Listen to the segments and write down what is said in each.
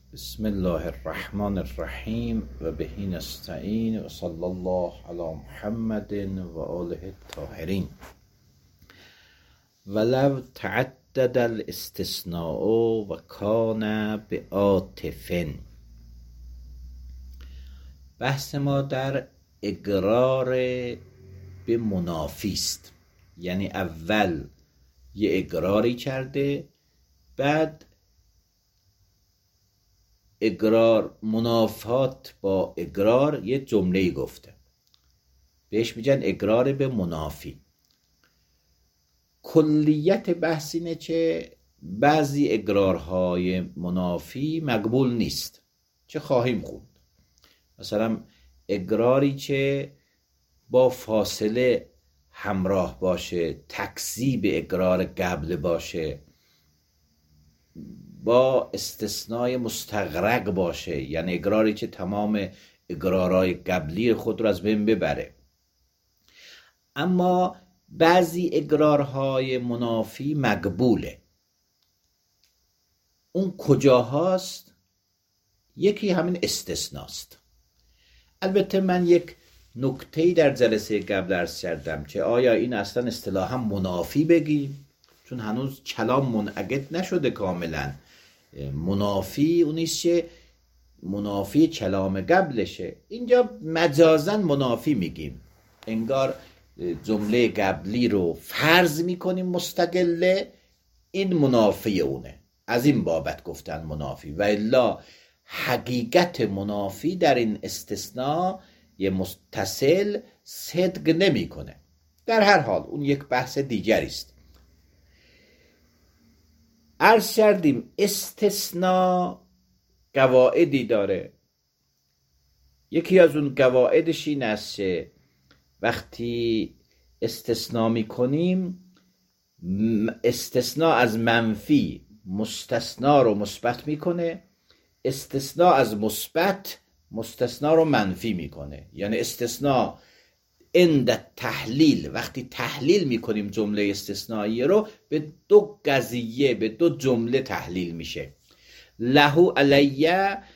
بسم الله الرحمن الرحیم و بهی نستعین و صلی الله علی محمد و آله الطاهرین. ولو تعدد الاستثناء و کان بعاطف. بحث ما در اقرار به منافی است، یعنی اول یه اقراری کرده، بعد اقرار منافات با اقرار یه جمله گفته، بهش میگن اقرار به منافی. کلیت بحث اینه که بعضی اقرارهای منافی مقبول نیست، چه خواهیم خوند. مثلا اقراری که با فاصله همراه باشه، تکذیب اقرار قبل باشه، با استثنای مستغرق باشه، یعنی اقراری که تمام اقرارهای قبلی خود رو از بین ببره. اما بعضی اقرارهای منافی مقبوله. اون کجاهاست؟ یکی همین استثناست. البته من یک نکته‌ای در جلسه قبل عرض کردم که آیا این اصلا اصطلاحا منافی بگیم، چون هنوز کلام منعقد نشده کاملا. منافی اونیست که منافی کلام قبلشه. اینجا مجازاً منافی میگیم، انگار جمله قبلی رو فرض میکنیم مستقله، این منافی اونه، از این بابت گفتن منافی. و الا حقیقت منافی در این استثناء یه متصل صدق نمیکنه. در هر حال اون یک بحث دیگری است. عرض کردیم استثناء قواعدی داره. یکی از اون قواعدش این است که وقتی استثناء میکنیم، استثناء از منفی مستثنا رو مثبت میکنه، استثناء از مثبت مستثنا رو منفی میکنه. یعنی استثناء عند تحلیل، وقتی تحلیل میکنیم جمله استثنایی رو، به دو قضیه، به دو جمله تحلیل میشه. له علی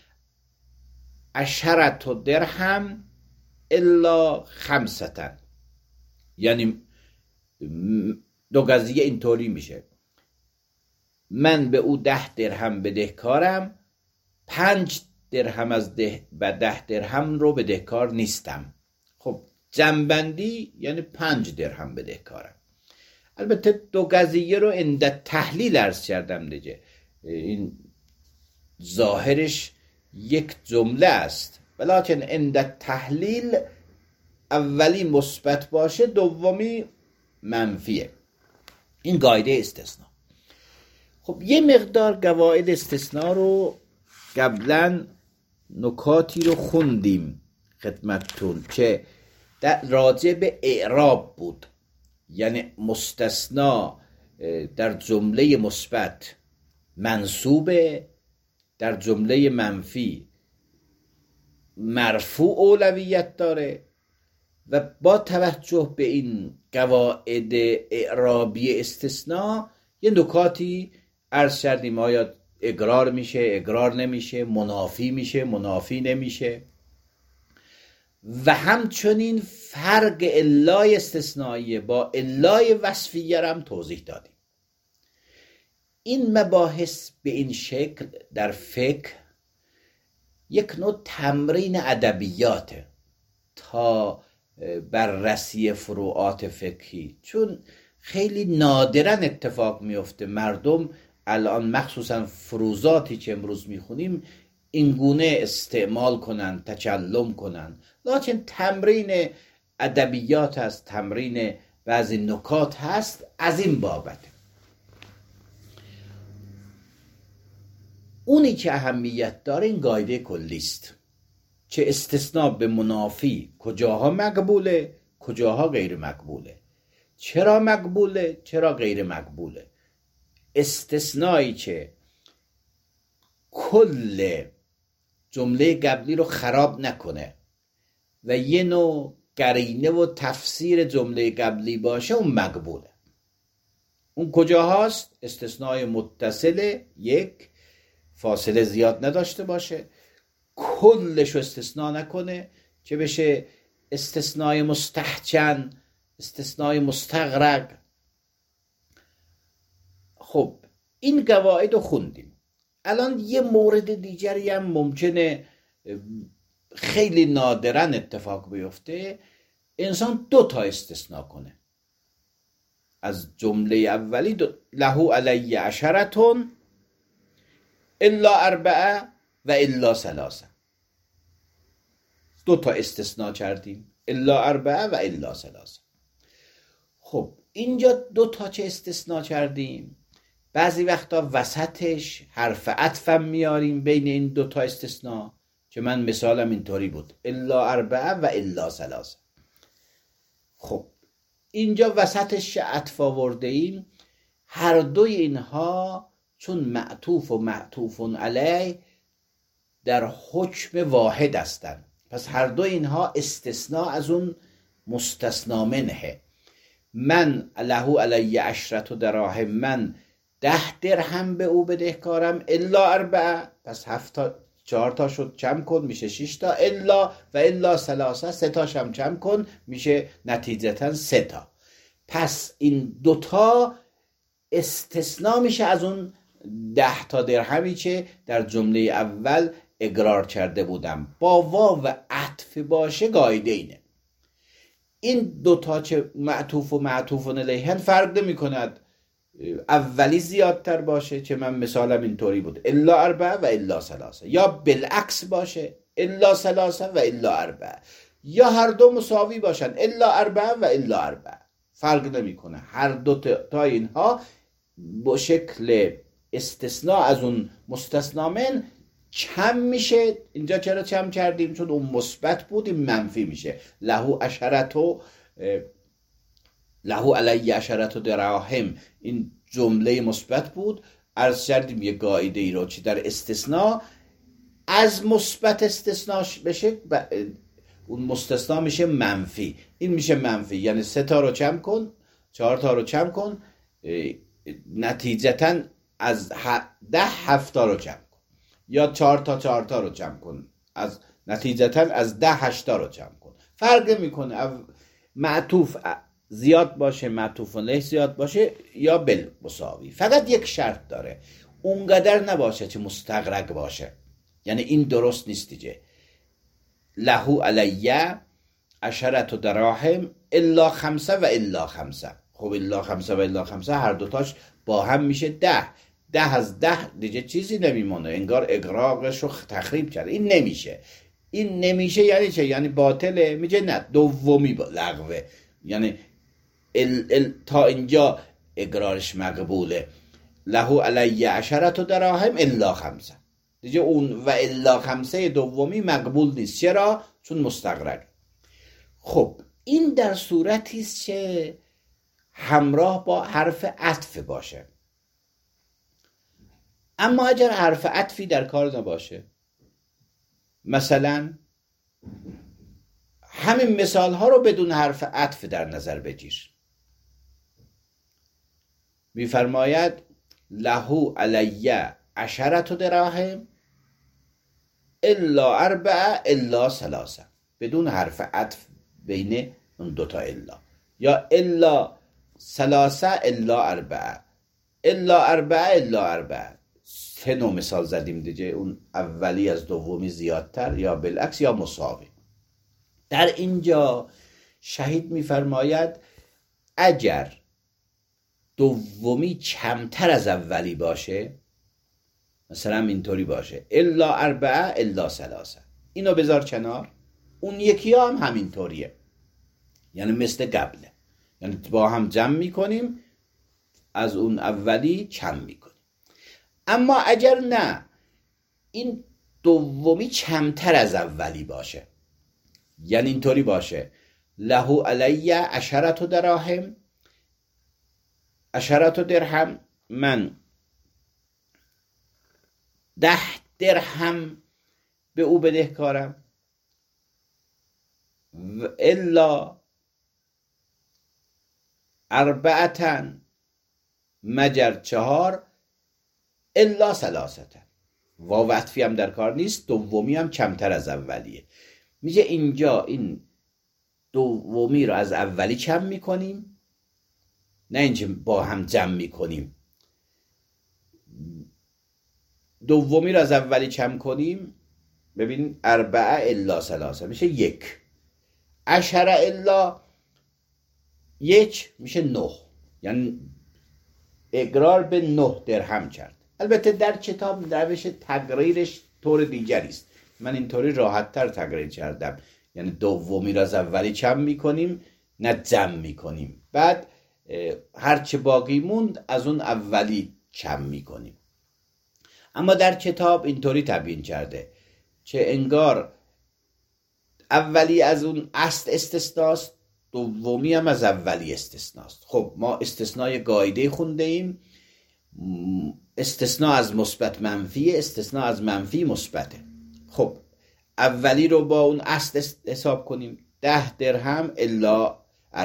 10 درهم الا 5. یعنی دو قضیه اینطوری میشه: من به او 10 درهم بدهکارم، 5 درهم از 10 درهم رو بدهکار نیستم. خب جمع‌بندی یعنی 5 درهم بدهکارم. البته دو قضیه رو عند تحلیل عرض کردم دیگه، این ظاهرش یک جمله است، ولیکن عند تحلیل اولی مثبت باشه، دومی منفیه. این قاعده استثناء. خب یه مقدار قواعد استثناء رو قبلا نکاتی رو خوندیم خدمتتون که راجع به اعراب بود. یعنی مستثنا در جمله مثبت منصوبه، در جمله منفی مرفوع اولویت داره. و با توجه به این قواعد اعرابی استثناء یه نکاتی عرض کردیم: آیا اقرار میشه، اقرار نمیشه، منافی میشه، منافی نمیشه. و همچنین فرق علای استثنائیه با علای وصفیه هم توضیح دادیم. این مباحث به این شکل در فقه یک نوع تمرین ادبیاته تا بررسی فروعات فقهی، چون خیلی نادرا اتفاق میفته مردم الان مخصوصا فروزاتی که امروز میخونیم اینگونه استعمال کنن، تکلم کنن. لیکن تمرین ادبیات هست، تمرین بعضی نکات هست، از این بابت. اونی که اهمیت داره این قاعده کلی است که استثناء به منافی کجاها مقبوله، کجاها غیر مقبوله، چرا مقبوله، چرا غیر مقبوله. استثنایی که کل جمله قبلی رو خراب نکنه و یه نوع قرینه و تفسیر جمله قبلی باشه، اون مقبوله. اون کجاهاست؟ استثناء متصل یک، فاصله زیاد نداشته باشه، کلش رو استثناء نکنه که بشه استثنای مستحجن، استثنای مستغرق. خب این قواعد رو خوندیم. الان یه مورد دیگری هم ممکنه خیلی نادراً اتفاق بیفته، انسان 2 تا استثناء کنه از جمله اولی. له علی عشرتون الا 4 و الا 3. 2 تا استثناء کردیم، الا 4 و الا 3. خب اینجا 2 تا چه استثناء کردیم؟ بعضی وقتا وسطش حرف عطفم میاریم بین این 2 تا استثناء، که من مثالم اینطوری بود، الا 4 و الا 3. خب اینجا وسطش عطف آورده ایم، هر دوی اینها چون معطوف و معطوف علیه در حکم واحد هستند، پس هر دو اینها استثناء از اون مستثنا منه. من له علی 10 دراهم، من 10 درهم به او بدهکارم، الا 4، پس 4 تا شد جمع کن میشه 6 تا، الا و الا 3 تاش هم جمع کن میشه نتیجتا 3 تا. پس این 2 تا استثناء میشه از اون 10 تا درهمی که در جمله اول اقرار کرده بودم. با واو عطف باشه قاعده اینه. این 2 تا چه معطوف و معطوف علیهن فرق نمی کند اولی زیادتر باشه که من مثالم اینطوری بود الا 4 و الا 3، یا بالعکس باشه الا 3 و الا 4، یا هر دو مساوی باشن الا 4 و الا 4، فرق نمی کنه. هر 2 تا اینها با شکل استثناء از اون مستثنا من کم میشه. اینجا چرا کم کردیم؟ چون اون مثبت بود، این منفی میشه. له علی 10 دراهم، این جمله مثبت بود. عرض کردیم یه قاعده ای رو که در استثناء از مثبت استثناء بشه اون مستثنا میشه منفی، این میشه منفی، یعنی 3 تا رو جمع کن 4 تا رو جمع کن، نتیجتا از 10 7 تا رو جمع کن، یا 4 تا رو جمع کن، از نتیجتا از 10 8 تا رو جمع کن. فرق میکنه معطوف زیاد باشه معطوف علیه زیاد باشه یا بالمساوی. فقط یک شرط داره، اونقدر نباشه که مستغرق باشه، یعنی این درست نیست دیگه. له علی 10 دراهم الا 5 و الا 5. خب الا 5 و الا 5 هر دوتاش با هم میشه 10. 10 از 10 دیگه چیزی نمیمونه، انگار اقراقش رو تخریب کرده. این نمیشه یعنی چه؟ یعنی باطله. میگه نه، دومی لغوه، یعنی تا اینجا اقرارش مقبوله. له علی 10 دراهم الا 5، دیگه اون و الا 5 دومی مقبول نیست. چرا؟ چون مستغرق. خب این در صورتی است که همراه با حرف عطف باشه. اما اگر حرف عطفی در کار نباشه، مثلا همین مثال ها رو بدون حرف عطف در نظر بگیر. میفرماید له علی 10 دراهم الا 4 الا 3، بدون حرف عطف بین اون 2 تا الا، یا الا 3 الا 4 الا 4 الا 4. 3 نوع مثال زدیم دیگه، اون اولی از دومی زیادتر یا بالعکس یا مساوی. در اینجا شهید میفرماید اگر دومی کمتر از اولی باشه، مثلا اینطوری باشه الا 4 الا 3، اینو بذار کنار، اون یکی هم همینطوریه، یعنی مثل قبله، یعنی با هم جمع میکنیم، از اون اولی کم میکنیم. اما اگر نه، این دومی کمتر از اولی باشه، یعنی اینطوری باشه له علی 10 دراهم 10 درهم، من 10 درهم به او بدهکارم، و الا 4 مگر 4 الا 3، واو عطفی هم در کار نیست، دومی هم کمتر از اولیه. میگه اینجا این دومی رو از اولی کم میکنیم، نه اینکه با هم جمع میکنیم. دومی رو از اولی کم کنیم، ببین 4 الا 3 میشه 1. 10 الا 1 میشه 9، یعنی اقرار به 9 درهم کرد. البته در کتاب روش تقریرش طور دیگری است، من اینطوری راحت تر تقریر کردم، یعنی دومی را از اولی کم میکنیم نه جمع میکنیم، بعد هرچه باقی موند از اون اولی کم میکنیم. اما در کتاب اینطوری تبیین کرده که انگار اولی از اون اصل استثناست، دومی هم از اولی استثناست. خب ما استثنای قاعده خونده ایم، استثناء از مثبت منفی، استثناء از منفی مثبته. خب اولی رو با اون اصل حساب کنیم، 10 درهم الا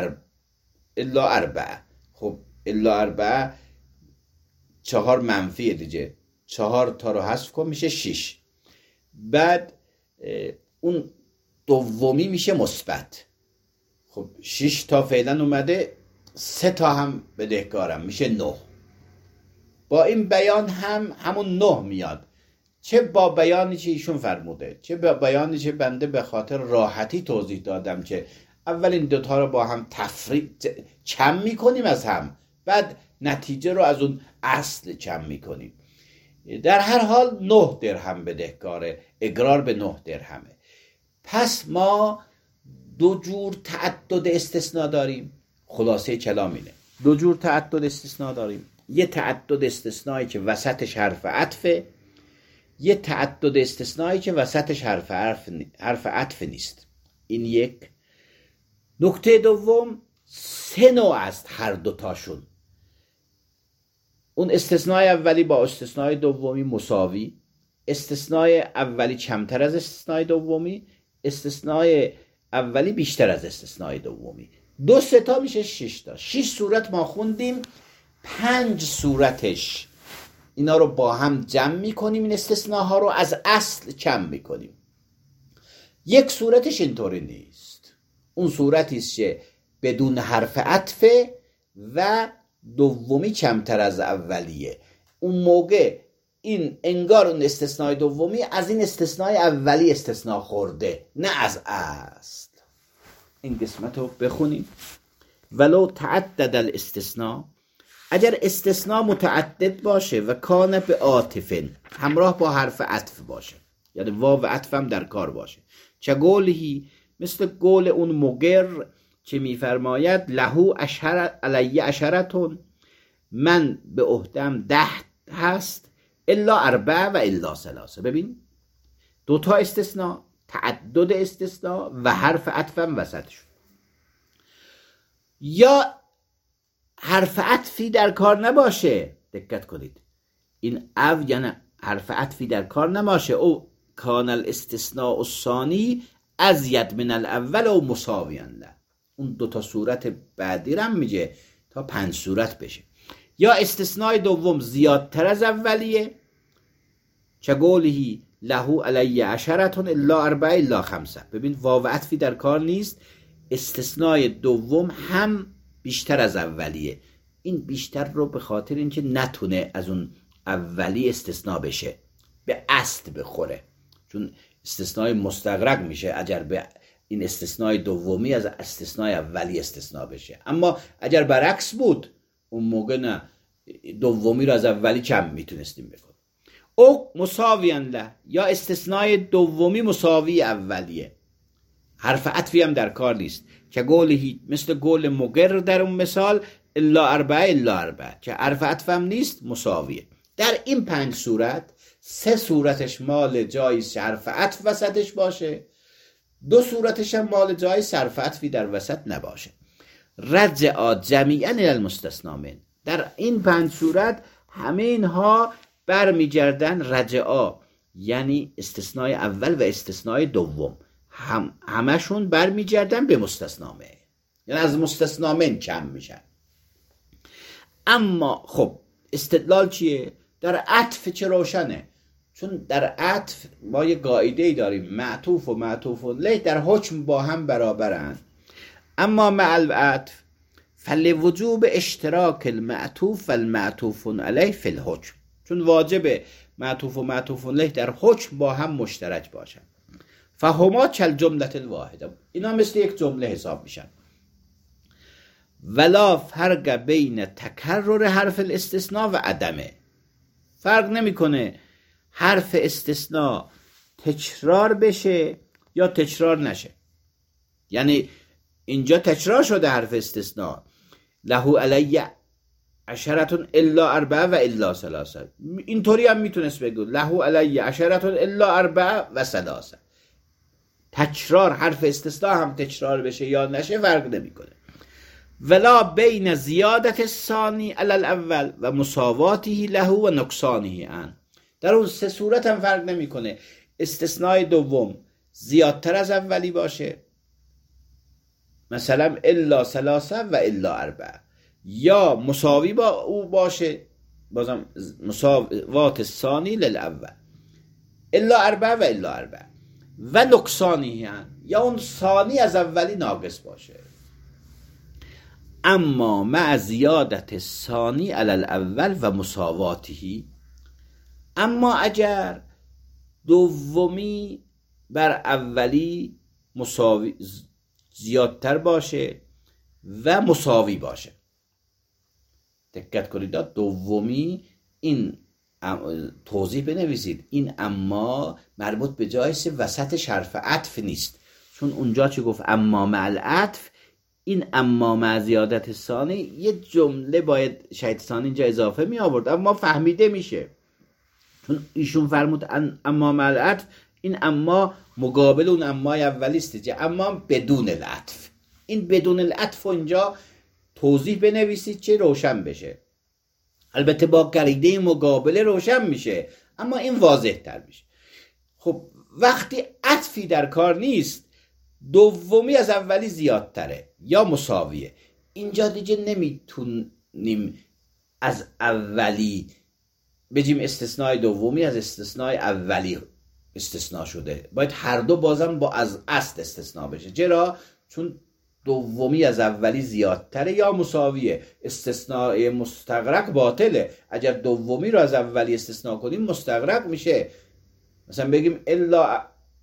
4. خب الا 4 4 منفیه دیگه، 4 تا رو حذف کن میشه 6. بعد اون دومی میشه مثبت. خب 6 تا فعلا اومده، 3 تا هم بدهکارم میشه 9. با این بیان هم همون 9 میاد، چه با بیانی که ایشون فرموده، چه با بیانی که بنده به خاطر راحتی توضیح دادم که اول این دوتا رو با هم کم میکنیم از هم، بعد نتیجه رو از اون اصل کم میکنیم. در هر حال 9 درهم بدهکاره، اقرار به 9 درهمه. پس ما 2 جور تعدد استثناء داریم. خلاصه کلام اینه، 2 جور تعدد استثناء داریم. یه تعدد استثنایی که وسطش حرف عطفه، یه تعدد استثنایی که وسطش حرف عطف نیست. این یک. نکته دوم، 3 نوع است هر دوتاشون. اون استثنای اولی با استثنای دومی مساوی، استثنای اولی کمتر از استثنای دومی، استثنای اولی بیشتر از استثنای دومی. 2 3 تا میشه 6 تا. 6 صورت ما خوندیم، 5 صورتش اینا رو با هم جمع میکنیم، این استثناها رو از اصل کم میکنیم. 1 صورتش اینطوری نیست، اون صورتی است که بدون حرف عطفه و دومی کمتر از اولیه. اون موقع این انگار اون استثنای دومی از این استثنای اولی استثناء خورده، نه از اصل. این قسمت رو بخونیم. ولو تعدد الاستثناء، اگر استثناء متعدد باشه و کان به عاطفن، همراه با حرف عطف باشه، یعنی واو عطف هم در کار باشه، چه قولهی، مثل قول اون مقر که میفرماید لهو علی عشرتون، من به عهدم 10 هست، الا 4 و الا 3. ببین 2 تا استثناء، تعدد استثناء و حرف عطف هم وسطش. یا حرف عطفی در کار نباشه، دقت کنید، این او یعنی حرف عطفی در کار نباشه، او کان الاستثناء الثانی ازید من الاول و مساویا له. اون 2 تا صورت بعدی رو هم میگه تا 5 صورت بشه. یا استثناء دوم زیادتر از اولیه، چه قولهی لهو علی عشرتون الا 4 الا 5. ببین واو عطفی در کار نیست، استثناء دوم هم بیشتر از اولیه. این بیشتر رو به خاطر اینکه نتونه از اون اولی استثناء بشه، به اصل بخوره، چون استثناء مستغرق میشه اگر به این استثناء دومی از استثناء اولی استثناء بشه. اما اگر برعکس بود، اون موقع نه، دومی رو از اولی کم میتونستیم بکنیم. او مساویاً له، یا استثناء دومی مساوی اولیه، حرف عطفی هم در کار نیست، که قولهی مثل قول مقر در اون مثال الا 4 الا 4، که حرف عطف هم نیست، مساویه. در این 5 صورت 3 صورتش مال جای حرف عطف وسطش باشه، 2 صورتش هم مال جای حرف عطفی در وسط نباشه. رجع جمیعا الی المستثنی من، در این 5 صورت همه اینها برمیگردن رجعا، یعنی استثناء اول و استثناء دوم همشون برمیگردن به مستثنی من، یعنی از مستثنی من کم میشن. اما خب استدلال چیه؟ در عطف چه روشنه، چون در عطف ما یه قاعده‌ای داریم، معطوف و معطوف علیه در حکم با هم برابرند. اما مع العطف فلوجوب اشتراک المعطوف و المعطوف علیه فی الحکم، چون واجب معطوف و معطوف علیه در حکم با هم مشترک باشن. فهما کالجمله الواحده، اینا مثل یک جمله حساب میشن. ولا فرق بین تکرر حرف الاستثناء و عدمه، فرق نمیکنه حرف استثناء تکرار بشه یا تکرار نشه. یعنی اینجا تکرار شده حرف استثناء، له علی عشرة الا 4 و الا 3. اینطوری هم میتونست بگو له علی عشرة الا 4 و 3. تکرار حرف استثناء هم تکرار بشه یا نشه فرق نمیکنه. ولا بین زیادت الثانی علی الاول و مساواته له و نقصانه عن، در اون سه صورت هم فرق نمیکنه استثناء دوم زیادتر از اولی باشه، مثلا الا 3 و الا 4، یا مساوی با او باشه، بازم مساوات ثانی للاول، الا 4 و الا 4 و نقصانه عن، یا اون ثانی از اولی ناقص باشه. اما مع زیادت ثانی علی الاول و مساواته، اما اگر دومی بر اولی مساوی زیادتر باشه و مساوی باشه، دقت کنید دومی، این توضیح بنویسید، این اما مربوط به جای وسط حرف عطف نیست، چون اونجا چی گفت اما مع العطف، این اما مع زیادت ثانی یه جمله باید شاید ثانی اینجا اضافه می آورد، اما فهمیده میشه چون ایشون فرمود اما مع العطف، این اما مقابل اون اما اولی است، اما بدون العطف. این بدون العطف اینجا توضیح بنویسید چه روشن بشه، البته با قرینه مقابله روشن میشه اما این واضح تر میشه. خب وقتی عطفی در کار نیست، دومی از اولی زیادتره یا مساویه، اینجا دیگه نمیتونیم از اولی بگیم استثناء دومی از استثناء اولی استثناء شده، باید هر دو بازم با از اصل استثناء بشه. چرا؟ چون دومی از اولی زیادتره یا مساویه. استثناء مستغرق باطله، اگر دومی رو از اولی استثناء کنیم مستغرق میشه، مثلا بگیم الا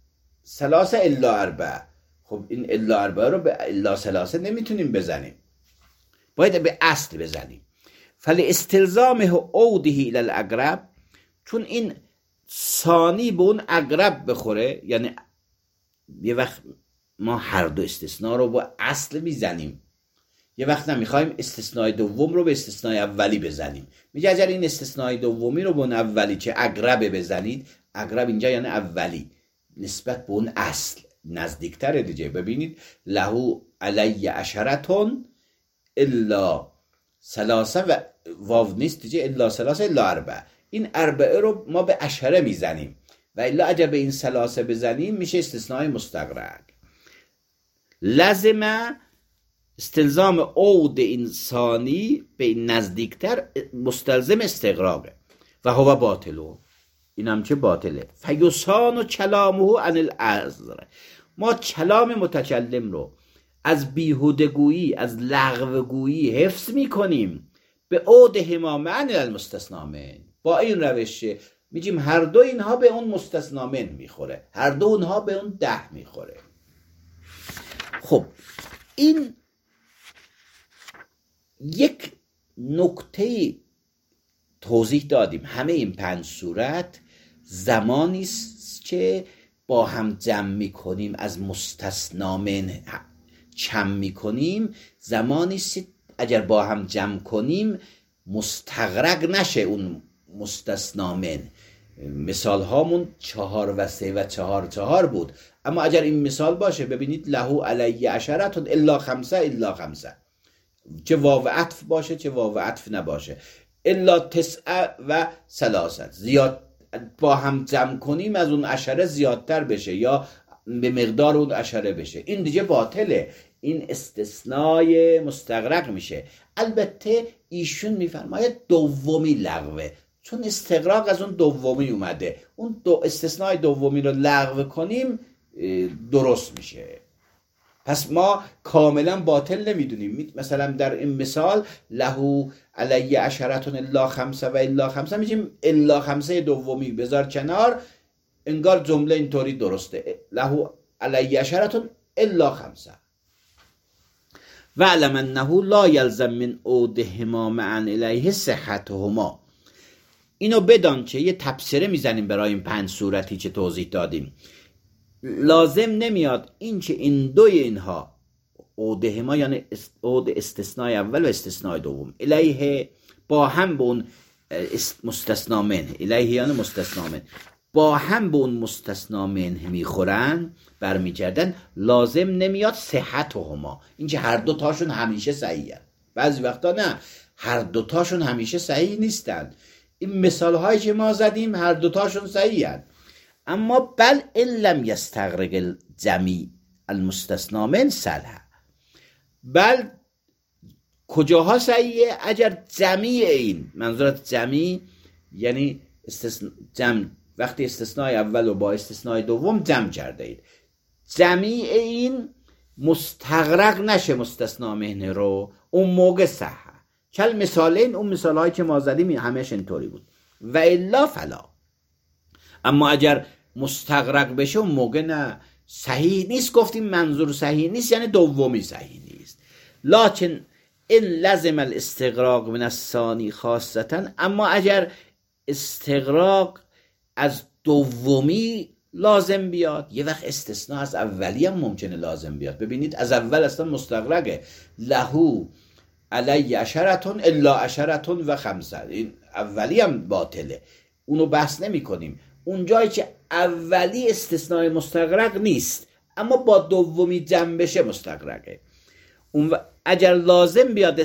3 الا 4، خب این الا 4 رو به الا 3 نمیتونیم بزنیم، باید به اصل بزنیم. فلاستلزامه عوده الى الاقرب، چون این ثانی به اون اقرب بخوره، یعنی یه وقت ما هر دو استثناء رو با اصل میزنیم، یه وقت نمیخوایم استثناء دوم رو به استثناء اولی بزنیم، میگه اگر این استثناء دومی رو به اون اولی چه اقرب بزنید، اقرب اینجا یعنی اولی نسبت به اون اصل نزدیکتره دیگه. ببینید له علی عشرة الا 3 و واو نیست دیگه، الا 3 الا 4، این 4 رو ما به عشره میزنیم و الا اگر به این 3 بزنیم میشه استثناء مستغرق. لازمه استلزام عود انسانی به این نزدیکتر مستلزم استغراقه و هو باطلو، این هم چه باطله. فیسان و کلامه عن العذر، ما کلام متکلم رو از بیهودگویی از لغوگویی حفظ میکنیم به عود همامه عن المستثنی من، با این روش میگیم هر دو اینها به اون مستثنی من میخوره، هر دو اونها به اون 10 میخوره. خب این یک نکته توضیح دادیم، همه این 5 صورت زمانی است که با هم جمع میکنیم، از مستثنی من کم میکنیم، زمانی است اگر با هم جمع کنیم مستغرق نشه اون مستثنی من. مثال هامون 4 و 3 و 4 بود، اما اگر این مثال باشه ببینید له علی عشرة الا 5 الا 5، چه واو عطف باشه چه واو عطف نباشه، الا 9 و 3 زیاد با هم جمع کنیم از اون عشره زیادتر بشه یا به مقدار اون عشره بشه، این دیگه باطله، این استثنای مستغرق میشه. البته ایشون میفرماید دومی لغوه، چون استغراق از اون دومی اومده، اون استثنای دومی رو لغو کنیم درست میشه. پس ما کاملا باطل نمیدونیم. مثلا در این مثال له علی عشرة الا خمسه و الا خمسه میگیم الا خمسه دومی بذار کنار، انگار جمله اینطوری درسته، له علی عشرة الا خمسه. وعلم انه لا یلزم من عودهما معا الیه صحتهما. اینو بدان که یه تبصره میزنیم برای این 5 صورتی که توضیح دادیم. لازم نمیاد این که این دوی اینها عودهما یعنی عود استثنای اول و استثنای دوم الیه با هم به اون مستثنا منه، الیه یعنی مستثنا منه، با هم به اون مستثنا منه میخورن برمیگردن، لازم نمیاد صحتهما، این که هر دو تاشون همیشه صحیحن. بعضی وقتا نه، هر دو تاشون همیشه صحیح نیستن. این مثال هایی که ما زدیم هر دو تاشون صحیحن، اما بل ان لم یستغرق الجمیع المستثنا من صلح. بل کجاها صحیحه؟ اگر جمیع این، منظورت جمیع یعنی جمع، وقتی استثنای اول و با استثنای دوم جمع کرده اید، جمیع این مستغرق نشه مستثنا منه رو، اون موقع صحه. کل مثالین، اون مثال هایی که ما زدیم همش اینطوری بود. و الا فلا، اما اگر مستغرق بشه اون موقع نه، صحیح نیست. گفتیم منظور صحیح نیست یعنی دومی صحیح نیست. لکن این لازم الاستغراق من الثانی خاصتا، اما اگر استغراق از دومی لازم بیاد، یه وقت استثناء از اولی هم ممکنه لازم بیاد. ببینید از اول اصلا مستغرقه، لهو علی عشرة الا عشرة و خمسه، این اولی هم باطله، اونو بحث نمی کنیم. اون جایی که اولی استثناء مستغرق نیست اما با دومی جمع بشه مستغرقه. اون اگر لازم بیاد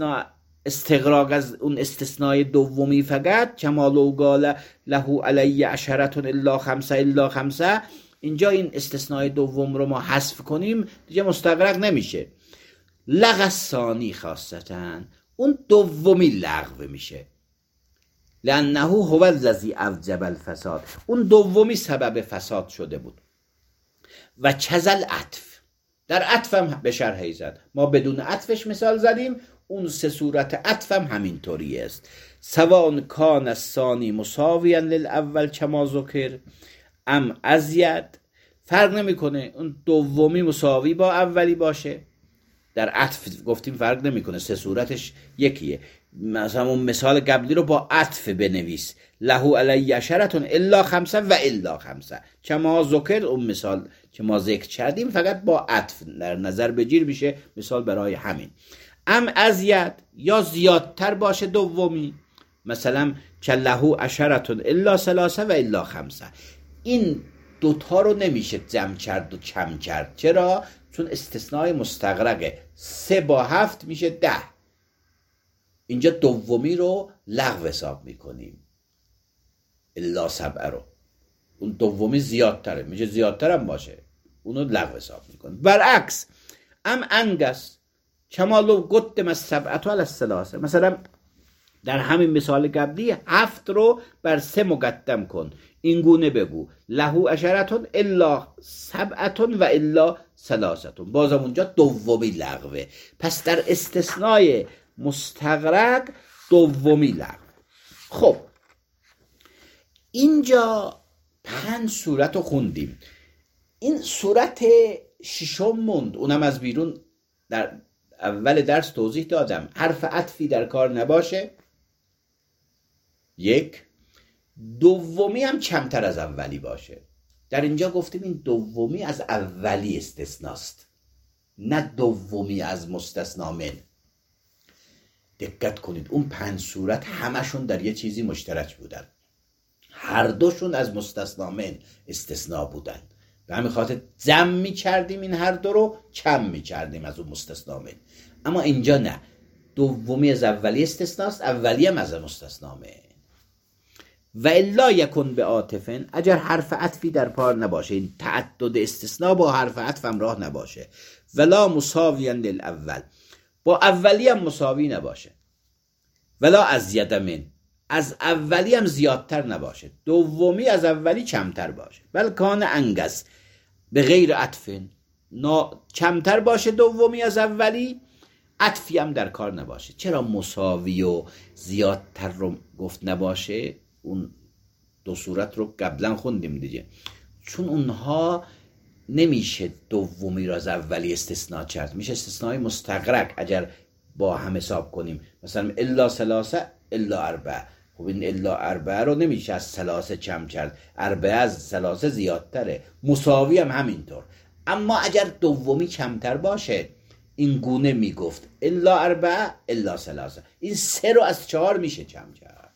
استغراق از اون استثناء دومی فقط، کما قال له علی عشرة الا خمسه الا خمسه، اینجا این استثناء دوم رو ما حذف کنیم دیگه مستغرق نمیشه. لغو الثانی خاصتا، اون دومی لغو میشه. لانه هو الذی اوجب الفساد، اون دومی سبب فساد شده بود. و کذل عطف، در عطف هم به شرحی زد، ما بدون عطفش مثال زدیم، اون 3 صورت عطف هم همینطوری است. سواء کان الثانی مساویا للاول کما ذکر ام ازید، فرق نمیکنه اون دومی مساوی با اولی باشه. در عطف گفتیم فرق نمیکنه، 3 صورتش یکیه. مثلا اون مثال قبلی رو با عطف بنویس، له علی عشرة الا خمسه و الا خمسه کما ذکر، اون مثال که ما ذکر کردیم فقط با عطف در نظر بگیر میشه مثال برای همین. ام ازید، یا زیادتر باشه دومی، مثلا که له عشرة الا ثلاثه و الا خمسه، این دوتا رو نمیشه جمع کرد و کم کرد. چرا؟ چون استثناء مستغرقه، 3 با 7 میشه 10. اینجا دومی رو لغو حساب میکنیم، الا 7 رو، اون دومی زیادتره، میشه زیادتر هم باشه، اونو لغو حساب میکنیم. برعکس ام انگس کما لو قدم السبعة علی الثلاثه، مثلا در همین مثال قبلی 7 رو بر 3 مقدم کن، این گونه بگو له عشرة الا 7 و الا 3، بازم اونجا دومی لغوه. پس در استثناء مستغرق دومی لغو. خب اینجا 5 صورت رو خوندیم، این صورت 6 موند، اونم از بیرون در اول درس توضیح دادم، حرف عطفی در کار نباشه. 1. دومی هم کمتر از اولی باشه. در اینجا گفتیم این دومی از اولی استثناست، نه دومی از مستثنا من. دقت کنید اون 5 صورت همشون در یه چیزی مشترک بودن، هر دوشون از مستثنا من استثنا بودن، به همین خاطر جمع می کردیم این هر دو رو، کم می کردیم از اون مستثنا من. اما اینجا نه، دومی از اولی استثناست، اولی هم از مستثنا من. و الا یکن به عاطفن، اگر حرف عطفی در کار نباشه، این تعدد استثناء با حرف عطف همراه نباشه. ولا مساویا للاول، با اولی هم مساوی نباشه. ولا ازید من، از اولی هم زیادتر نباشه، دومی از اولی کمتر باشه. بل کان انگس به غیر عطف، کمتر باشه دومی از اولی، عطفی هم در کار نباشه. چرا مساوی و زیادتر رو گفت نباشه؟ اون دو صورت رو قبلا خوندیم دیگه. چون اونها نمیشه دومی رو از اولی استثناء کرد، میشه استثناء مستغرق اگر با هم حساب کنیم. مثلا الا ثلاثه الا اربعه، خب این الا اربعه رو نمیشه از ثلاثه کم کرد، اربعه از ثلاثه زیادتره، مساوی هم همینطور. اما اگر دومی کمتر باشه این گونه میگفت الا اربعه الا ثلاثه، این سه رو از چهار میشه کم کرد.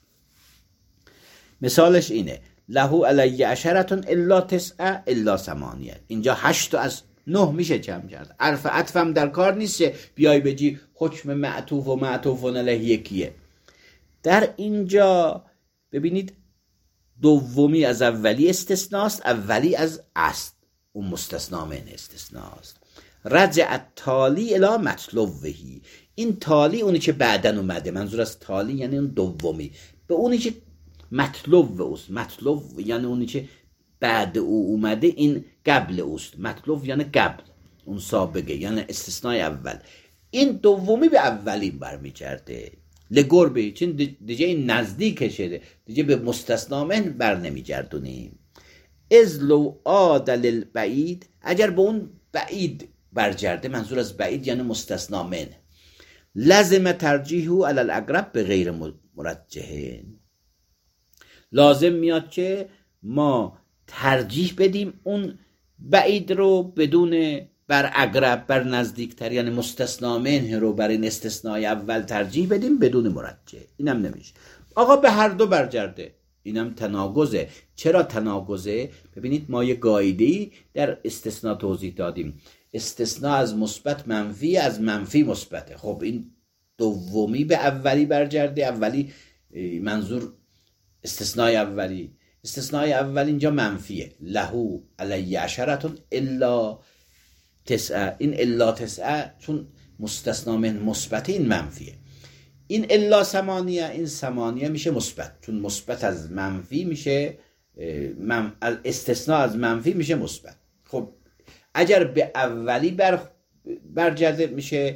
مثالش اینه له علی عشرة الا تسعة الا ثمانیة، اینجا 8 از 9 میشه کم کرد. حرف عطف هم در کار نیست بیای بگی حکم معطوف و معطوف علیه یکیه. در اینجا ببینید دومی از اولی استثناست، اولی از اصل اون مستثنا من استثناست. رجع التالی الی مطلوبهی، این تالی اونی که بعدن اومده، منظور از تالی یعنی اون دومی، به اونی که مطلوب اوست. مطلوب یعنی اونی که بعد او اومده، این قبل اوست. مطلوب یعنی قبل، اون سابقه یعنی استثنای اول. این دومی به اولی برمیگرده لگربه، چون دیگه این نزدیک شده، دیگه به مستثنا من بر نمیگردونیم. از لو عادل البعید، اگر به اون بعید برگرده، منظور از بعید یعنی مستثنا من، لازم ترجیحه علی الاقرب به غیر مرجح، لازم میاد که ما ترجیح بدیم اون بعید رو بدون بر اقرب، بر نزدیکتر، یعنی مستثنا منه رو بر این استثنای اول ترجیح بدیم بدون مرجح. اینم نمیشه. آقا به هر دو برگرده، اینم تناقضه. چرا تناقضه؟ ببینید ما یه قاعده‌ای در استثناء توضیح دادیم، استثناء از مثبت منفی، از منفی مثبته. خب این دومی به اولی برگرده، اولی منظور استثنای اولی، استثنای اول اینجا منفیه، له علی عشرة الا تسعة، این الا تسعة چون مستثنا من مثبته این منفیه. این الا ثمانیه، این ثمانیه میشه مثبت، چون مثبت از منفی میشه استثناء از منفی میشه مثبت. خب اگر به اولی برگرده میشه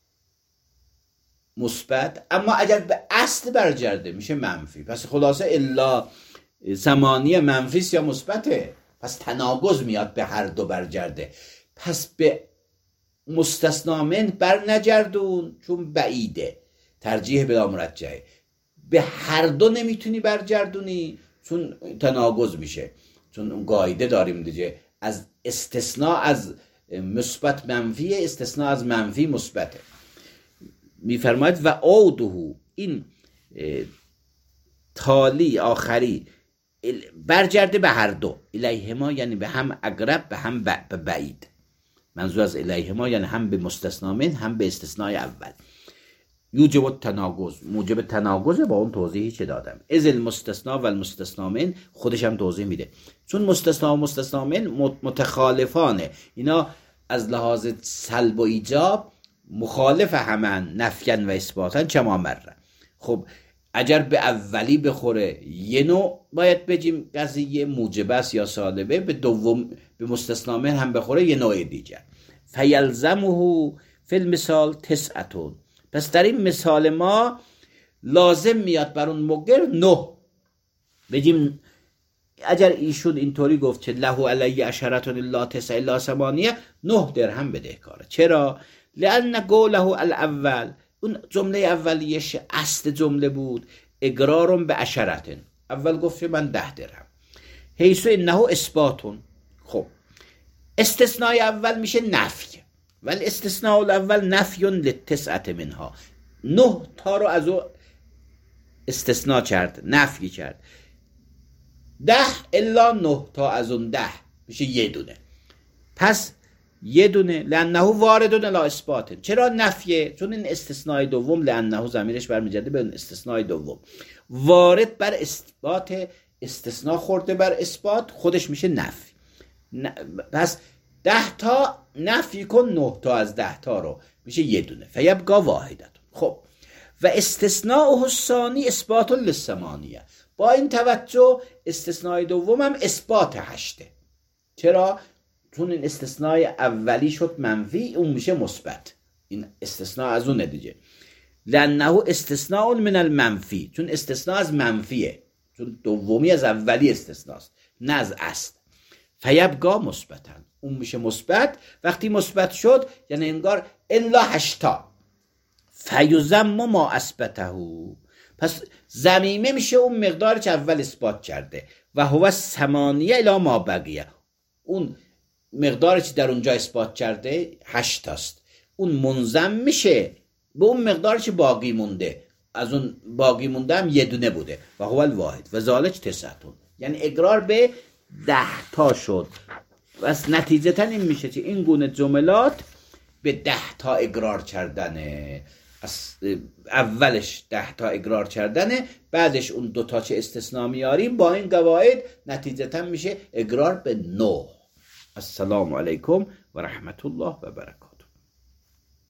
مثبت، اما اگر به اصل برگرده میشه منفی. پس خلاصه الا ثمانیه منفیست یا مثبته، پس تناقض میاد به هر دو برگرده. پس به مستثنا من بر نگردون چون بعیده، ترجیح بلا مرجحه. به هر دو نمیتونی برگردونی چون تناقض میشه، چون اون قاعده داریم دیگه، از استثناء از مثبت منفی، استثناء از منفی مثبته. میفرماید و عوده، این تالی آخری برگرده به هر دو، الیهما یعنی به هم اقرب به هم بعید. منظور از الیهما یعنی هم به مستثنا من هم به استثنای اول. یوجب التناقض، موجب تناقض با اون توضیحی که دادم. از المستثنا و المستثنا من خودش هم توضیح میده، چون مستثنا و مستثنا من متخالفانه، اینا از لحاظ سلب و ایجاب مخالف همن، نفیان و اثباتن کما مره. خب اگر به اولی بخوره یه نوع باید بگیم قضیه موجبه است یا سالبه، به دوم به مستثنا من هم بخوره یه نوع دیگر. فیلزمه فی المثال تسعة، پس در این مثال ما لازم میاد بر اون مقر 9 بگیم. اگر ایشون اینطوری گفت که له علی عشرة الا تسعة الا ثمانیة، 9 درهم بدهکاره. چرا؟ لأن قوله الاول، اون جمله اولیش اصل جمله بود، اقرارم به عشرة، اول گفت من 10 درهم، حیث انه اثباتون. خب استثناء اول میشه نفی، ولی استثناء الاول نفی للتسعة منها، 9 تا رو از او استثناء کرد، نفی کرد. 10 الا 9 تا از اون 10 میشه یه دونه. پس یه دونه لانه وارد الی اثبات. چرا نفیه؟ چون این استثناء دوم، لانه ضمیرش برمیگرده به استثناء دوم، وارد بر اثبات، استثناء خورده بر اثبات، خودش میشه نفی. پس 10 تا نفی کن 9 تا از 10 تا رو، میشه یه دونه. فیبقا واحدت. خب و استثناء الثانی اثبات للثمانیه. با این توجه استثنای دومم اثبات 8. چرا؟ چون این استثنای اولی شد منفی، اون میشه مثبت. این استثناء از اون نتیجه. لانه استثناء من المنفی، چون استثناء از منفیه، چون دومی از اولی استثناست نه از اصل. فیبقا مثبتا، اون میشه مثبت. وقتی مثبت شد یعنی انگار الا 8. فیضم ما اثبته، پس ضمیمه میشه اون مقداری که اول اثبات کرده. و هو 8 الی ما بقیه، اون مقداری که در اونجا اثبات کرده 8 است، اون منضم میشه به اون مقداری که باقی مونده. از اون باقی مونده هم یه دونه بوده. و هو الواحد و ذالک 9، یعنی اقرار به 10 شد. بس نتیجتا این میشه که این گونه جملات به 10 اقرار کردنه. اولش 10 اقرار کردنه، بعدش اون 2 چه استثناء میاریم با این قواعد نتیجتا میشه اقرار به 9. السلام علیکم و رحمت الله و برکاته.